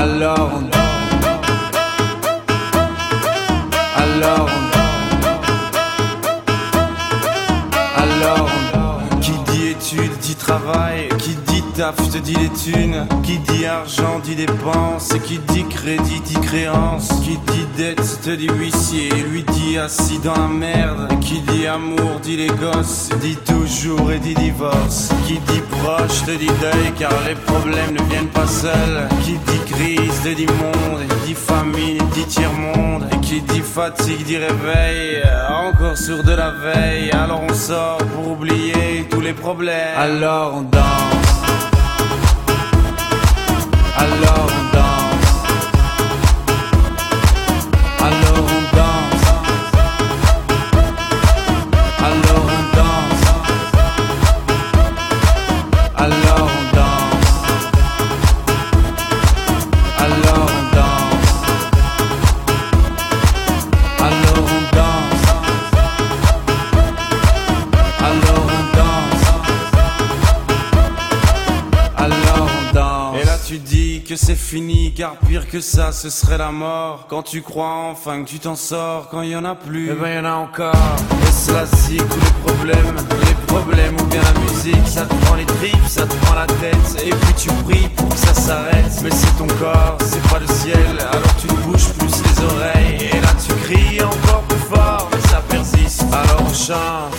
Alors on danse. Alors qui dit études dit travail, qui dit taf te dit les thunes, qui dit argent dit dépenses, qui dit crédit dit créance, qui dit dette te dit huissier, lui dit assis dans la merde, qui dit amour dit les gosses, dit toujours et dit divorce, qui dit proche te dit deuil car les problèmes ne viennent pas seuls, qui dit crise te dit monde, dit famine dit tiers-monde, et qui dit fatigue dit réveil, encore sourd de la veille, alors on sort pour oublier tous les problèmes. Alors on danse. Alors on danse. Alors on danse. Alors on danse. Alors on danse. Alors on danse. Alors on danse. Alors on danse. Alors on danse. Et là tu dis que c'est fini, car pire que ça ce serait la mort. Quand tu crois enfin que tu t'en sors, quand y en a plus, eh ben y en a encore. Et cela zig tous les problèmes ou bien la musique, ça te prend les tripes, ça te prend la tête. Et puis tu pries pour que ça s'arrête, mais c'est ton corps, c'est pas le ciel. Alors tu te bouges plus les oreilles, et là tu cries encore plus fort, mais ça persiste. Alors on chante.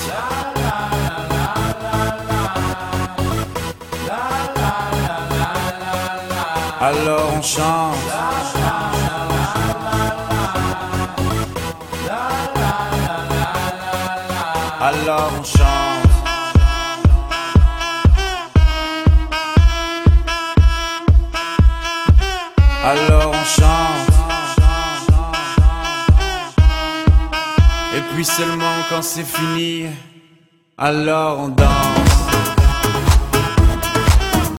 Alors on chante. Alors on chante. Alors on chante. Et puis seulement quand c'est fini, alors on danse.